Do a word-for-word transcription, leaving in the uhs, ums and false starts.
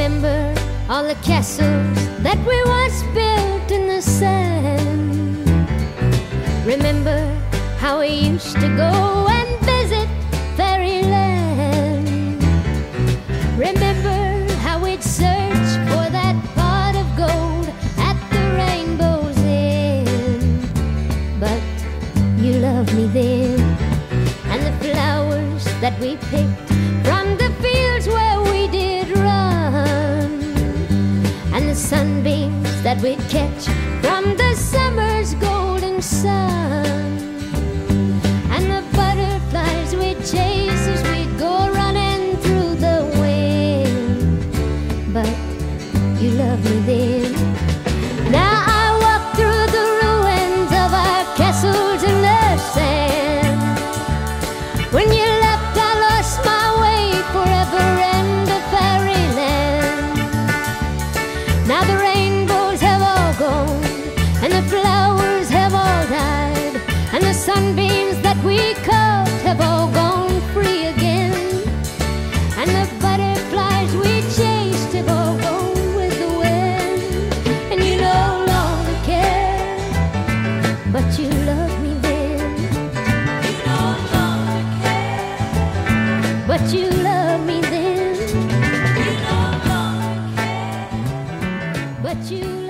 Remember all the castles that we once built in the sand. Remember how we used to go and visit fairyland. Remember how we'd search for that pot of gold at the rainbow's end. But you loved me then, and the flowers that we picked from the fields where we did run, and the sunbeams that we'd catch from the summer's golden sun, and the butterflies we'd chase as we'd go running through the wind. But you loved me then. Now I walk through the ruins of our castles in the sand. When you left, I lost my way forever in the fairyland. Now the rainbows have all gone, and the flowers have all died, and the sunbeams that we caught have all gone free again, and the butterflies we chased have all gone with the wind. And you no longer care, but you love me then. You no longer care, but you love me then. You no longer care, but you